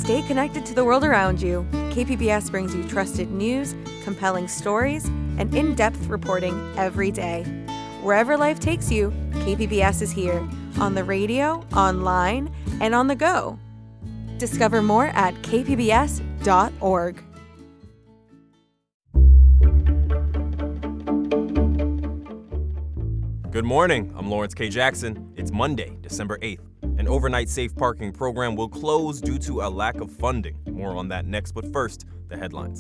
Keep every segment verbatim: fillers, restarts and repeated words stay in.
Stay connected to the world around you. K P B S brings you trusted news, compelling stories, and in-depth reporting every day. Wherever life takes you, K P B S is here, on the radio, online, and on the go. Discover more at k p b s dot org. Good morning, I'm Lawrence K. Jackson. It's Monday, December eighth. An overnight safe parking program will close due to a lack of funding. More on that next, but first, the headlines.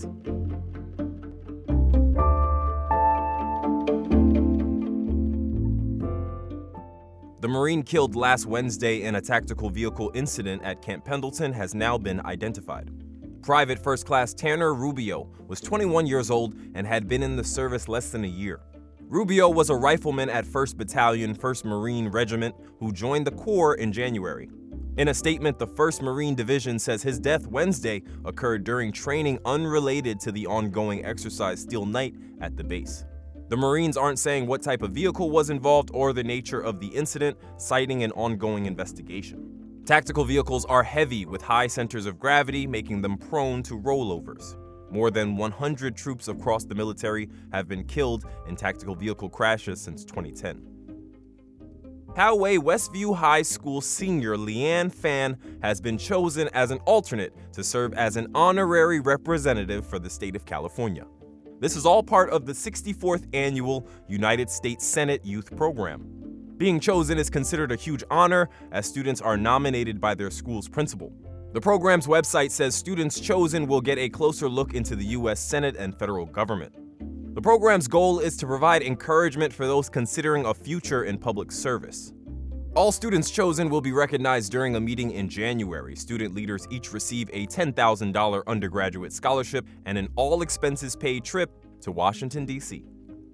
The Marine killed last Wednesday in a tactical vehicle incident at Camp Pendleton has now been identified. Private First Class Tanner Rubio was twenty-one years old and had been in the service less than a year. Rubio was a rifleman at first Battalion, first Marine Regiment, who joined the Corps in January. In a statement, the first Marine Division says his death Wednesday occurred during training unrelated to the ongoing exercise Steel Night at the base. The Marines aren't saying what type of vehicle was involved or the nature of the incident, citing an ongoing investigation. Tactical vehicles are heavy with high centers of gravity, making them prone to rollovers. More than one hundred troops across the military have been killed in tactical vehicle crashes since twenty ten. Poway Westview High School senior Leanne Fan has been chosen as an alternate to serve as an honorary representative for the state of California. This is all part of the sixty-fourth Annual United States Senate Youth Program. Being chosen is considered a huge honor as students are nominated by their school's principal. The program's website says students chosen will get a closer look into the U S Senate and federal government. The program's goal is to provide encouragement for those considering a future in public service. All students chosen will be recognized during a meeting in January. Student leaders each receive a ten thousand dollars undergraduate scholarship and an all-expenses-paid trip to Washington, D C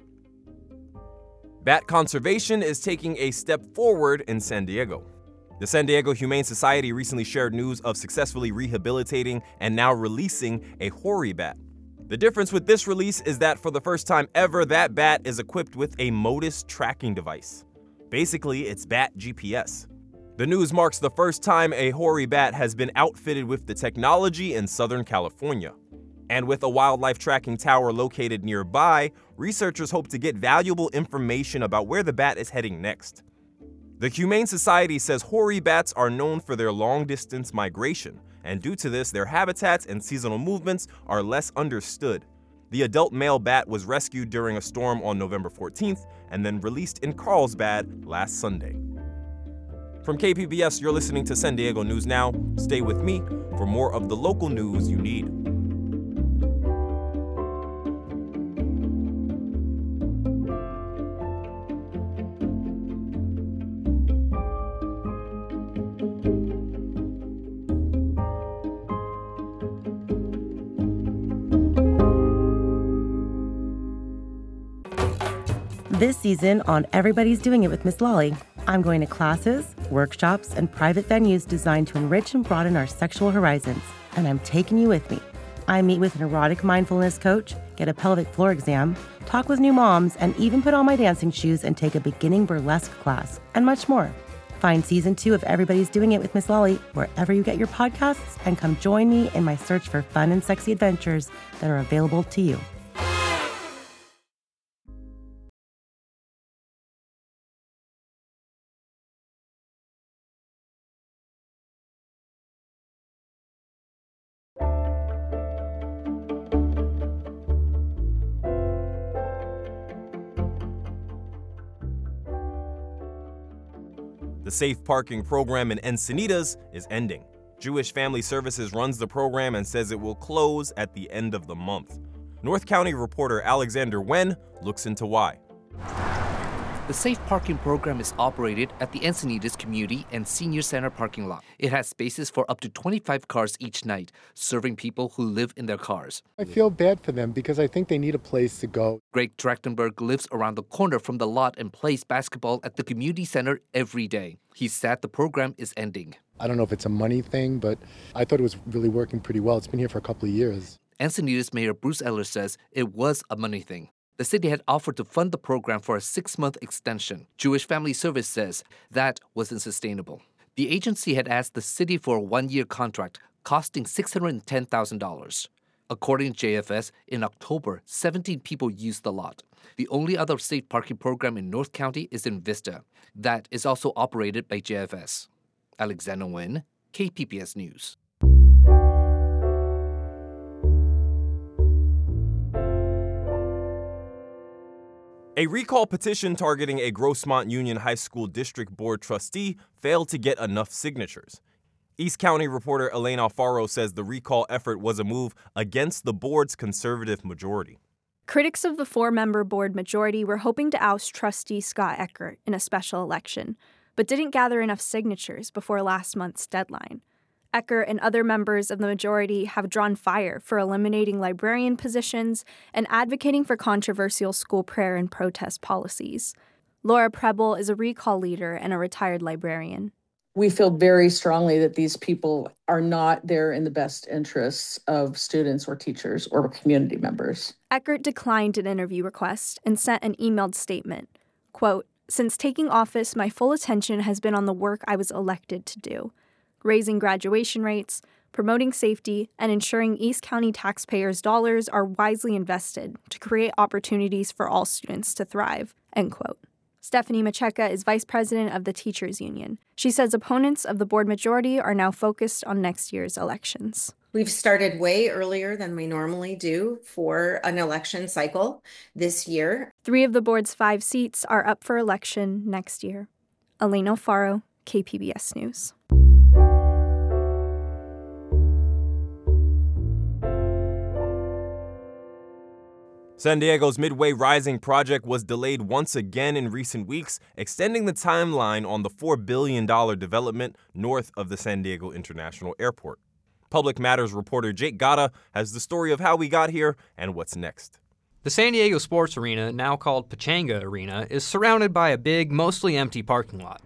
Bat conservation is taking a step forward in San Diego. The San Diego Humane Society recently shared news of successfully rehabilitating and now releasing a hoary bat. The difference with this release is that for the first time ever, that bat is equipped with a MODIS tracking device. Basically, it's bat G P S. The news marks the first time a hoary bat has been outfitted with the technology in Southern California. And with a wildlife tracking tower located nearby, researchers hope to get valuable information about where the bat is heading next. The Humane Society says hoary bats are known for their long-distance migration, and due to this, their habitats and seasonal movements are less understood. The adult male bat was rescued during a storm on November fourteenth and then released in Carlsbad last Sunday. From K P B S, you're listening to San Diego News Now. Stay with me for more of the local news you need. This season on Everybody's Doing It with Miss Lolly, I'm going to classes, workshops, and private venues designed to enrich and broaden our sexual horizons, and I'm taking you with me. I meet with an erotic mindfulness coach, get a pelvic floor exam, talk with new moms, and even put on my dancing shoes and take a beginning burlesque class, and much more. Find season two of Everybody's Doing It with Miss Lolly wherever you get your podcasts, and come join me in my search for fun and sexy adventures that are available to you. The safe parking program in Encinitas is ending. Jewish Family Services runs the program and says it will close at the end of the month. North County reporter Alexander Wen looks into why. The safe parking program is operated at the Encinitas Community and Senior Center parking lot. It has spaces for up to twenty-five cars each night, serving people who live in their cars. I feel bad for them because I think they need a place to go. Greg Trachtenberg lives around the corner from the lot and plays basketball at the community center every day. He's sad the program is ending. I don't know if it's a money thing, but I thought it was really working pretty well. It's been here for a couple of years. Encinitas Mayor Bruce Eller says it was a money thing. The city had offered to fund the program for a six-month extension. Jewish Family Service says that wasn't sustainable. The agency had asked the city for a one-year contract, costing six hundred ten thousand dollars. According to J F S, in October, seventeen people used the lot. The only other safe parking program in North County is in Vista. That is also operated by J F S. Alexander Nguyen, K P B S News. A recall petition targeting a Grossmont Union High School District Board trustee failed to get enough signatures. East County reporter Elaine Alfaro says the recall effort was a move against the board's conservative majority. Critics of the four-member board majority were hoping to oust trustee Scott Eckert in a special election, but didn't gather enough signatures before last month's deadline. Eckert and other members of the majority have drawn fire for eliminating librarian positions and advocating for controversial school prayer and protest policies. Laura Preble is a recall leader and a retired librarian. We feel very strongly that these people are not there in the best interests of students or teachers or community members. Eckert declined an interview request and sent an emailed statement. Quote, "Since taking office, my full attention has been on the work I was elected to do, raising graduation rates, promoting safety, and ensuring East County taxpayers' dollars are wisely invested to create opportunities for all students to thrive." End quote. Stephanie Macheca is vice president of the Teachers Union. She says opponents of the board majority are now focused on next year's elections. We've started way earlier than we normally do for an election cycle this year. Three of the board's five seats are up for election next year. Elaine Alfaro, K P B S News. San Diego's Midway Rising project was delayed once again in recent weeks, extending the timeline on the four billion dollars development north of the San Diego International Airport. Public Matters reporter Jake Gata has the story of how we got here and what's next. The San Diego Sports Arena, now called Pechanga Arena, is surrounded by a big, mostly empty parking lot.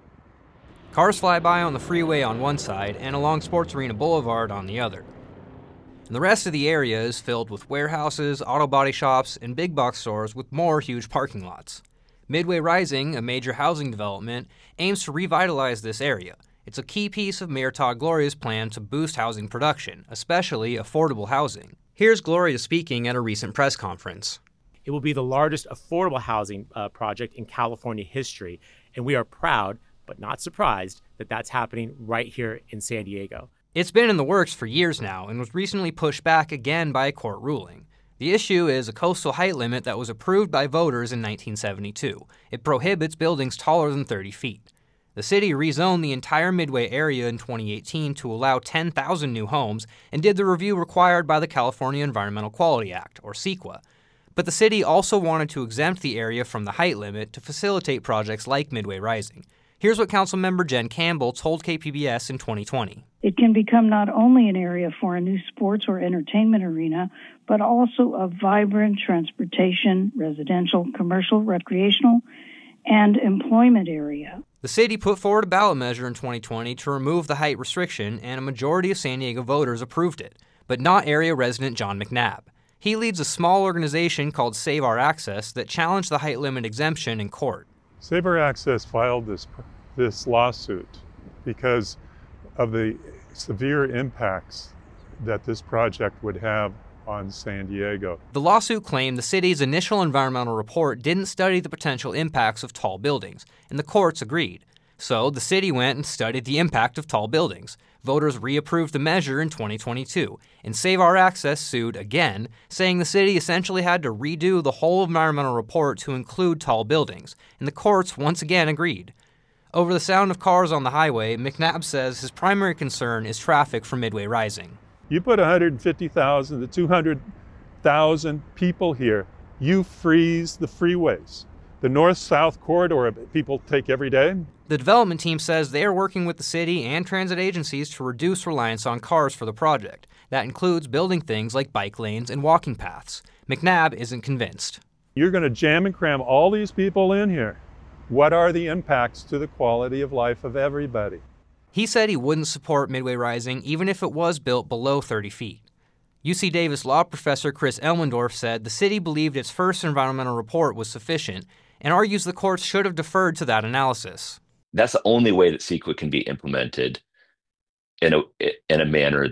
Cars fly by on the freeway on one side and along Sports Arena Boulevard on the other. And the rest of the area is filled with warehouses, auto body shops, and big box stores with more huge parking lots. Midway Rising, a major housing development, aims to revitalize this area. It's a key piece of Mayor Todd Gloria's plan to boost housing production, especially affordable housing. Here's Gloria speaking at a recent press conference. It will be the largest affordable housing uh, project in California history, and we are proud, but not surprised, that that's happening right here in San Diego. It's been in the works for years now and was recently pushed back again by a court ruling. The issue is a coastal height limit that was approved by voters in nineteen seventy-two. It prohibits buildings taller than thirty feet. The city rezoned the entire Midway area in twenty eighteen to allow ten thousand new homes and did the review required by the California Environmental Quality Act, or CEQA. But the city also wanted to exempt the area from the height limit to facilitate projects like Midway Rising. Here's what Councilmember Jen Campbell told K P B S in twenty twenty. It can become not only an area for a new sports or entertainment arena, but also a vibrant transportation, residential, commercial, recreational, and employment area. The city put forward a ballot measure in twenty twenty to remove the height restriction, and a majority of San Diego voters approved it, but not area resident John McNabb. He leads a small organization called Save Our Access that challenged the height limit exemption in court. Save Our Access filed this, this lawsuit because of the severe impacts that this project would have on San Diego. The lawsuit claimed the city's initial environmental report didn't study the potential impacts of tall buildings, and the courts agreed. So the city went and studied the impact of tall buildings. Voters reapproved the measure in twenty twenty-two, and Save Our Access sued again, saying the city essentially had to redo the whole environmental report to include tall buildings, and the courts once again agreed. Over the sound of cars on the highway, McNabb says his primary concern is traffic for Midway Rising. You put one hundred fifty thousand to two hundred thousand people here, you freeze the freeways. The north-south corridor people take every day. The development team says they are working with the city and transit agencies to reduce reliance on cars for the project. That includes building things like bike lanes and walking paths. McNabb isn't convinced. You're going to jam and cram all these people in here. What are the impacts to the quality of life of everybody? He said he wouldn't support Midway Rising even if it was built below thirty feet. U C Davis law professor Chris Elmendorf said the city believed its first environmental report was sufficient and argues the courts should have deferred to that analysis. That's the only way that CEQA can be implemented in a in a manner that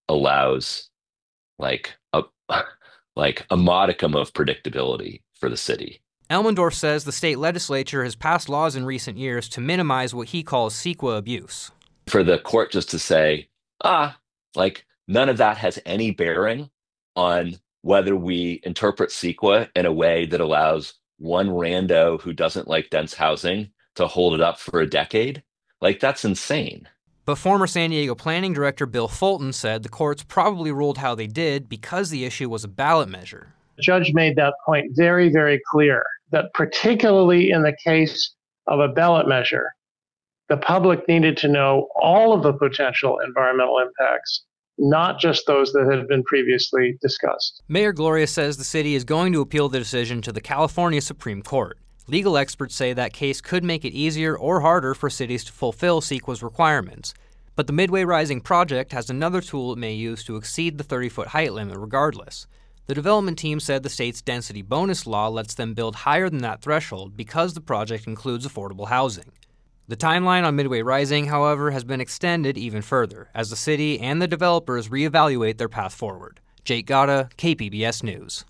allows like a like a modicum of predictability for the city. Elmendorf says the state legislature has passed laws in recent years to minimize what he calls CEQA abuse. For the court just to say, ah, like none of that has any bearing on whether we interpret CEQA in a way that allows one rando who doesn't like dense housing to hold it up for a decade. Like, that's insane. But former San Diego Planning Director Bill Fulton said the courts probably ruled how they did because the issue was a ballot measure. The judge made that point very, very clear, that particularly in the case of a ballot measure, the public needed to know all of the potential environmental impacts, not just those that had been previously discussed. Mayor Gloria says the city is going to appeal the decision to the California Supreme Court. Legal experts say that case could make it easier or harder for cities to fulfill CEQA's requirements. But the Midway Rising project has another tool it may use to exceed the thirty-foot height limit regardless. The development team said the state's density bonus law lets them build higher than that threshold because the project includes affordable housing. The timeline on Midway Rising, however, has been extended even further as the city and the developers reevaluate their path forward. Jake Gata, K P B S News.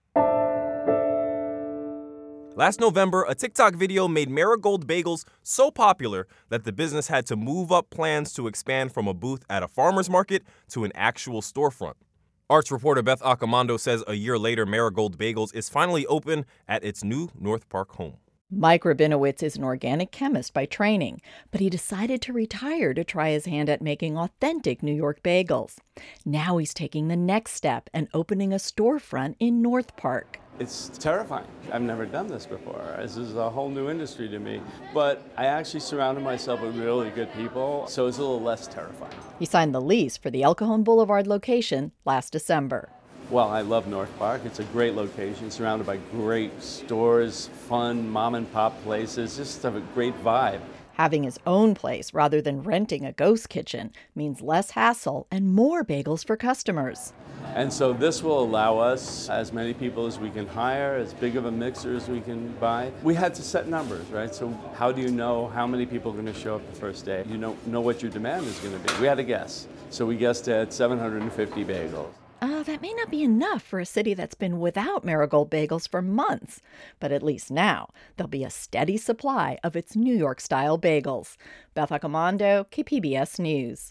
Last November, a TikTok video made Marigold Bagels so popular that the business had to move up plans to expand from a booth at a farmer's market to an actual storefront. Arts reporter Beth Accomando says a year later, Marigold Bagels is finally open at its new North Park home. Mike Rabinowitz is an organic chemist by training, but he decided to retire to try his hand at making authentic New York bagels. Now he's taking the next step and opening a storefront in North Park. It's terrifying. I've never done this before. This is a whole new industry to me. But I actually surrounded myself with really good people, so it's a little less terrifying. He signed the lease for the El Cajon Boulevard location last December. Well, I love North Park. It's a great location, surrounded by great stores, fun mom and pop places, just have a great vibe. Having his own place rather than renting a ghost kitchen means less hassle and more bagels for customers. And so this will allow us as many people as we can hire, as big of a mixer as we can buy. We had to set numbers, right? So how do you know how many people are going to show up the first day? You don't know what your demand is going to be. We had to guess. So we guessed at seven hundred fifty bagels. Uh, that may not be enough for a city that's been without Marigold Bagels for months. But at least now, there'll be a steady supply of its New York-style bagels. Beth Accomando, K P B S News.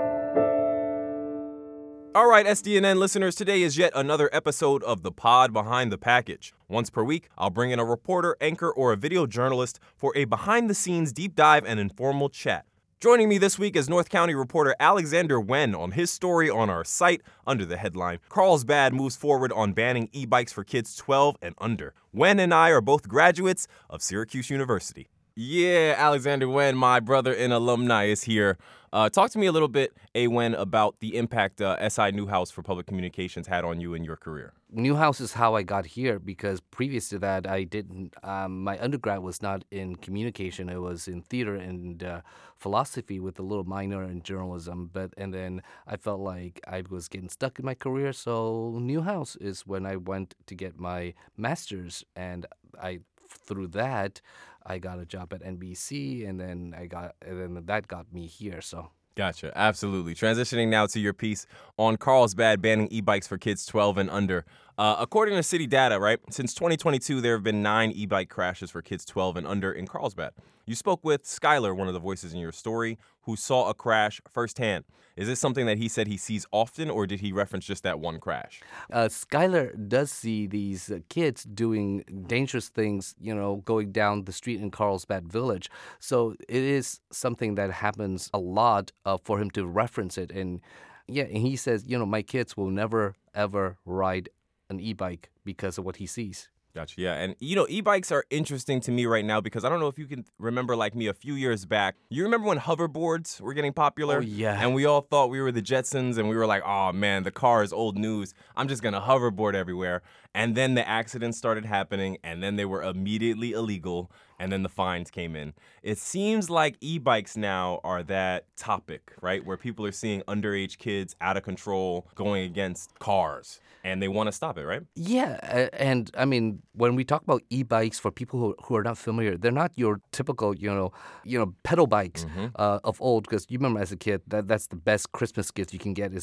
All right, S D N N listeners, today is yet another episode of The Pod Behind the Package. Once per week, I'll bring in a reporter, anchor, or a video journalist for a behind-the-scenes deep dive and informal chat. Joining me this week is North County reporter Alexander Wen on his story on our site under the headline, Carlsbad moves forward on banning e-bikes for kids twelve and under. Wen and I are both graduates of Syracuse University. Yeah, Alexander Wen, my brother and alumni, is here. Uh, talk to me a little bit, A. Wen, about the impact uh, S I Newhouse for Public Communications had on you in your career. Newhouse is how I got here because previous to that, I didn't. Um, my undergrad was not in communication; it was in theater and uh, philosophy with a little minor in journalism. But and then I felt like I was getting stuck in my career, so Newhouse is when I went to get my master's, and I through that. I got a job at N B C, and then I got, and then that got me here. So gotcha, absolutely. Transitioning now to your piece on Carlsbad banning e-bikes for kids twelve and under. Uh, according to city data, right, since twenty twenty-two, there have been nine e-bike crashes for kids twelve and under in Carlsbad. You spoke with Skylar, one of the voices in your story, who saw a crash firsthand. Is this something that he said he sees often, or did he reference just that one crash? Uh, Skylar does see these uh, kids doing dangerous things, you know, going down the street in Carlsbad Village. So it is something that happens a lot uh, for him to reference it. And yeah, and he says, you know, my kids will never, ever ride an e-bike because of what he sees. Gotcha, yeah. And, you know, e-bikes are interesting to me right now because I don't know if you can remember, like me, a few years back. You remember when hoverboards were getting popular? Oh, yeah. And we all thought we were the Jetsons, and we were like, oh, man, the car is old news. I'm just going to hoverboard everywhere. And then the accidents started happening, and then they were immediately illegal, and then the fines came in. It seems like e-bikes now are that topic, right, where people are seeing underage kids out of control going against cars. And they want to stop it, right? Yeah, and I mean, when we talk about e-bikes, for people who, who are not familiar, they're not your typical, you know, you know, pedal bikes mm-hmm. uh, of old. Because you remember as a kid, that that's the best Christmas gift you can get is that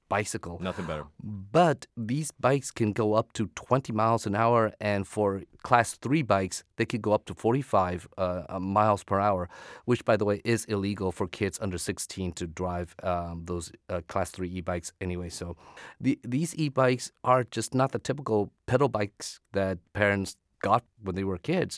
bicycle. Nothing better. But these bikes can go up to twenty miles an hour, and for class three bikes, they could go up to forty-five uh, miles per hour, which, by the way, is illegal for kids under sixteen to drive um, those uh, class three e-bikes anyway. So the, these e-bikes are just not the typical pedal bikes that parents got when they were kids.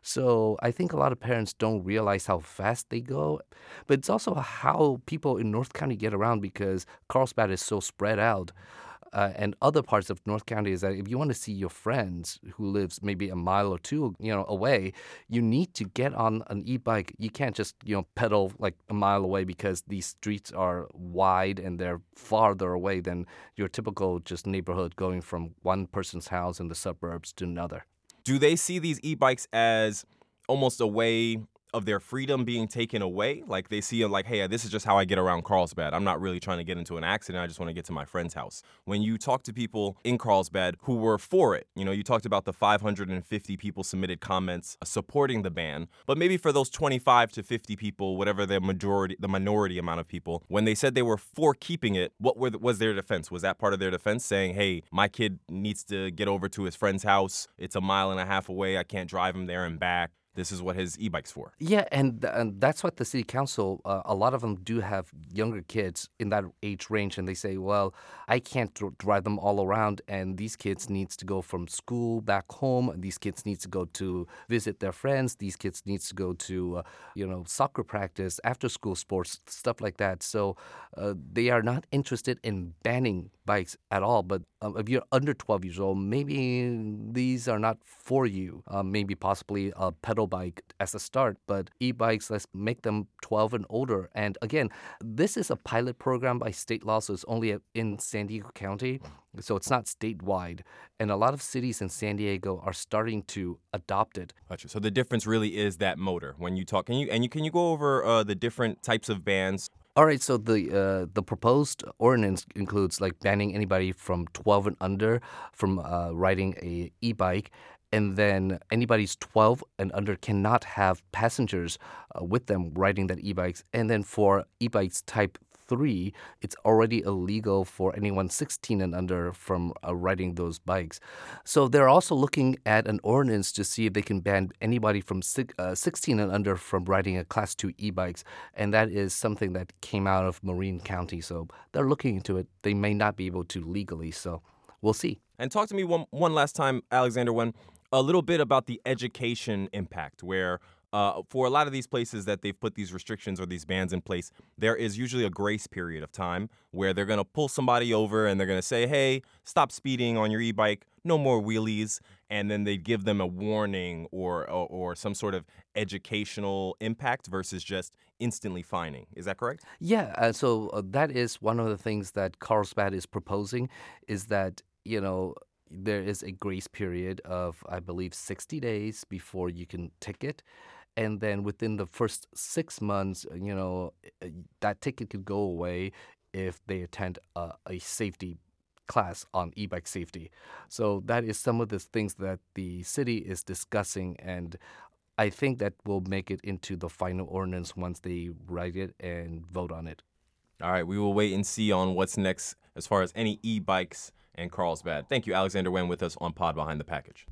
So I think a lot of parents don't realize how fast they go. But it's also how people in North County get around, because Carlsbad is so spread out. Uh, and other parts of North County is that if you want to see your friends who lives maybe a mile or two, you know, away, you need to get on an e-bike. You can't just, you know, pedal like a mile away, because these streets are wide and they're farther away than your typical just neighborhood going from one person's house in the suburbs to another. Do they see these e-bikes as almost a way of their freedom being taken away? Like they see it like, hey, this is just how I get around Carlsbad. I'm not really trying to get into an accident. I just want to get to my friend's house. When you talk to people in Carlsbad who were for it, you know, you talked about the five hundred fifty people submitted comments supporting the ban, but maybe for those twenty-five to fifty people, whatever the majority, the minority amount of people, when they said they were for keeping it, what were the, was their defense? Was that part of their defense, saying, hey, my kid needs to get over to his friend's house. It's a mile and a half away. I can't drive him there and back. This is what his e-bike's for. Yeah, and, and that's what the city council, uh, a lot of them do have younger kids in that age range, and they say, well, I can't dr- drive them all around, and these kids needs to go from school back home, and these kids needs to go to visit their friends, these kids needs to go to, uh, you know, soccer practice, after-school sports, stuff like that. So uh, they are not interested in banning bikes at all, but um, if you're under twelve years old, maybe these are not for you. Uh, maybe possibly a pedal bike as a start, but e-bikes, let's make them twelve and older. And again, this is a pilot program by state law, so it's only in San Diego County, so it's not statewide. And a lot of cities in San Diego are starting to adopt it. Gotcha. So the difference really is that motor. When you talk, can you and you can you go over uh, the different types of bans? All right, so the uh, the proposed ordinance includes like banning anybody from twelve and under from uh, riding a e-bike, and then anybody's twelve and under cannot have passengers uh, with them riding that e-bikes. And then for e-bikes type three, it's already illegal for anyone sixteen and under from uh, riding those bikes. So they're also looking at an ordinance to see if they can ban anybody from six, uh, sixteen and under from riding a class two e-bikes. And that is something that came out of Marin County. So they're looking into it. They may not be able to legally. So we'll see. And talk to me one, one last time, Alexander, when a little bit about the education impact, where Uh, for a lot of these places that they've put these restrictions or these bans in place, there is usually a grace period of time where they're going to pull somebody over and they're going to say, hey, stop speeding on your e-bike, no more wheelies. And then they give them a warning or, or, or some sort of educational impact versus just instantly fining. Is that correct? Yeah, uh, so uh, that is one of the things that Carlsbad is proposing, is that, you know, there is a grace period of, I believe, sixty days before you can ticket. And then within the first six months, you know, that ticket could go away if they attend a, a safety class on e-bike safety. So that is some of the things that the city is discussing, and I think that will make it into the final ordinance once they write it and vote on it. All right, we will wait and see on what's next as far as any e-bikes and Carlsbad. Thank you, Alexander Wen, with us on Pod Behind the Package.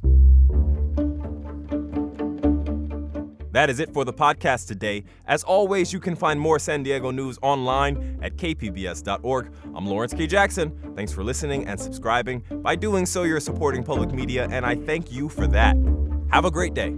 That is it for the podcast today. As always, you can find more San Diego news online at k p b s dot org. I'm Lawrence K. Jackson. Thanks for listening and subscribing. By doing so, you're supporting public media, and I thank you for that. Have a great day.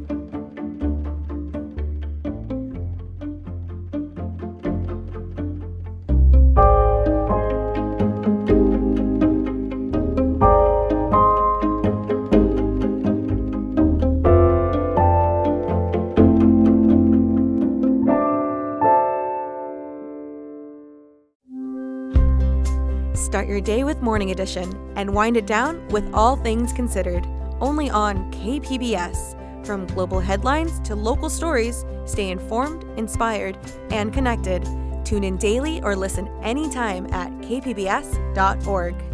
Start your day with Morning Edition and wind it down with All Things Considered, only on K P B S. From global headlines to local stories, stay informed, inspired, and connected. Tune in daily or listen anytime at k p b s dot org.